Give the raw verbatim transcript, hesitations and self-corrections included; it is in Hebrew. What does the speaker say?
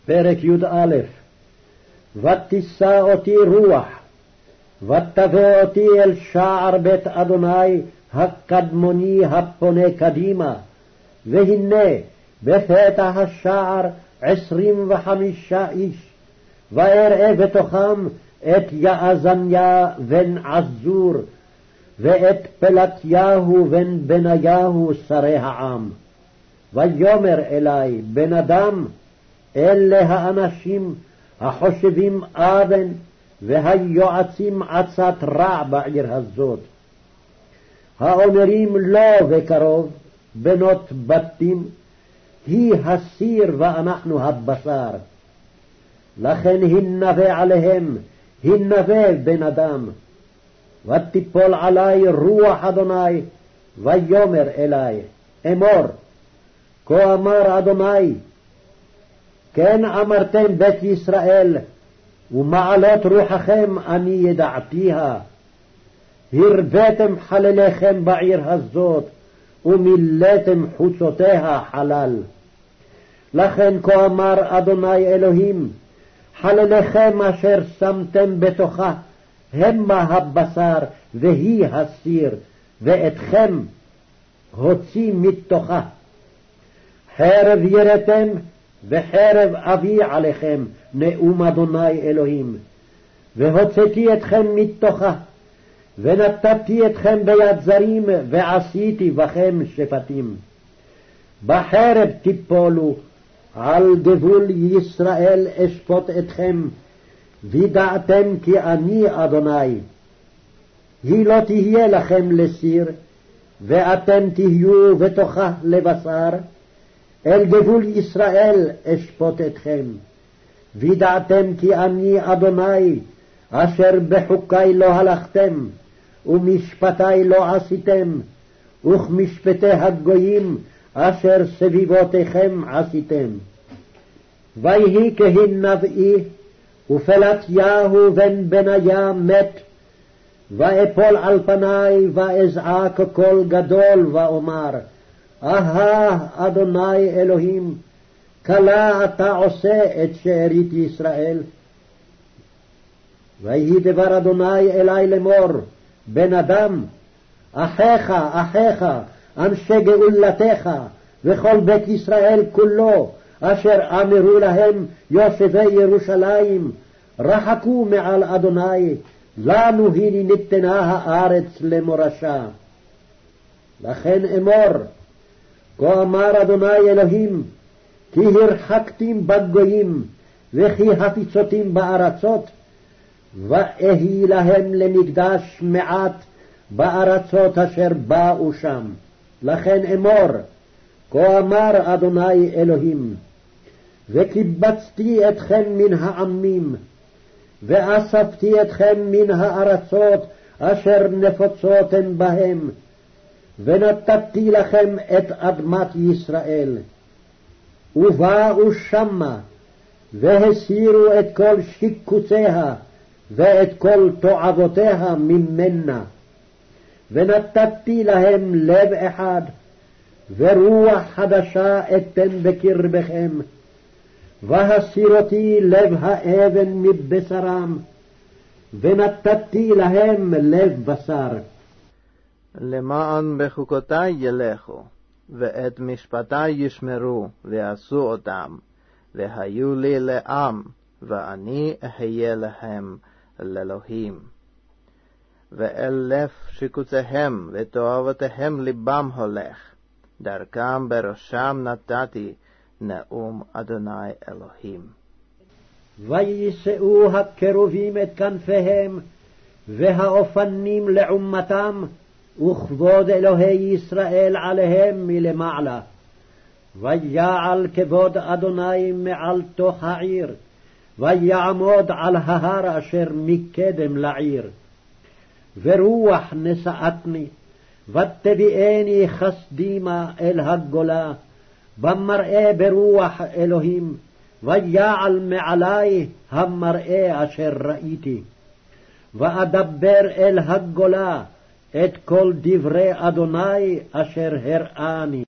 פרק י"א. ותישא אותי רוח, ותבוא אותי אל שער בית אדוני הקדמוני הפונה קדימה, והנה בפתח השער עשרים וחמישה איש, ואראה בתוכם את יעזניה בן עזור, ואת פלטיהו בן בניהו שרי העם. ויאמר אלי, בן אדם, אלה האנשים החושבים אבן והיועצים עצת רע בעיר הזאת, האומרים לא וקרוב, בנות בתים, היא הסיר ואנחנו הבשר. לכן הנבא עליהם, הנבא בן אדם, ותיפול עלי רוח אדוני, ויאמר אלי, אמור, כה אמר אדוני, כן אמרתם בית ישראל, ומעלות רוחכם אני ידעתיה. הרבתם חלליכם בעיר הזאת, ומילאתם חוצותיה חלל. לכן כה אמר אדוני אלוהים, חלליכם אשר שמתם בתוכה, המה הבשר והיא הסיר, ואתכם הוציא מתוכה. חרב יראתם, וחרב אביא עליכם, נאום אדוני אלוהים. והוצאתי אתכם מתוכה, ונתתי אתכם ביד זרים, ועשיתי בכם שפטים. בחרב תיפולו, על גבול ישראל אשפוט אתכם, וידעתם כי אני אדוני. היא לא תהיה לכם לסיר, ואתם תהיו בתוכה לבשר, אל גבול ישראל אשפוט אתכם. וידעתם כי אני אדוני, אשר בחוקי לא הלכתם, ומשפטי לא עשיתם, וכמשפטי הגויים אשר סביבותיכם עשיתם. ויהי כהנבאי, ופלטיהו בן בניה מת, ואפול על פני, ואזעק קול גדול, ואומר, אהה אדוני אלוהים, כלה אתה עושה את שארית ישראל. ויהי דבר אדוני אלי לאמור, בן אדם, אחיך, אחיך, אנשי גאולתך, וכל בית ישראל כולו, אשר אמרו להם יושבי ירושלים, רחקו מעל אדוני, לנו הנה ניתנה הארץ למורשה. לכן אמור, כה אמר אדוני אלוהים, כי הרחקתים בגויים, וכי הפיצותים בארצות, ואהי להם למקדש מעט בארצות אשר באו שם. לכן אמור, כה אמר אדוני אלוהים, וקיבצתי אתכם מן העמים, ואספתי אתכם מן הארצות אשר נפוצותם בהם, ונתתי לכם את אדמת ישראל. ובאו שמה, והסירו את כל שיקוציה, ואת כל תועבותיה ממנה. ונתתי להם לב אחד, ורוח חדשה אתן בקרבכם, והסירותי לב האבן מבשרם, ונתתי להם לב בשר. למען בחוקותי ילכו, ואת משפטי ישמרו, ועשו אותם, והיו לי לעם, ואני אהיה להם לאלוהים. ואלף שיקוציהם ותועבותיהם ליבם הולך, דרכם בראשם נתתי נאום אדוני אלוהים. ויישאו הקרובים את כנפיהם, והאופנים לעומתם, וכבוד אלוהי ישראל עליהם מלמעלה. ויעל כבוד אדוני מעל תוך העיר, ויעמוד על ההר אשר מקדם לעיר. ורוח נשאתני, ותביאני חסדימה אל הגולה, במראה ברוח אלוהים, ויעל מעלי המראה אשר ראיתי. ואדבר אל הגולה את כל דברי אדוני אשר הראני.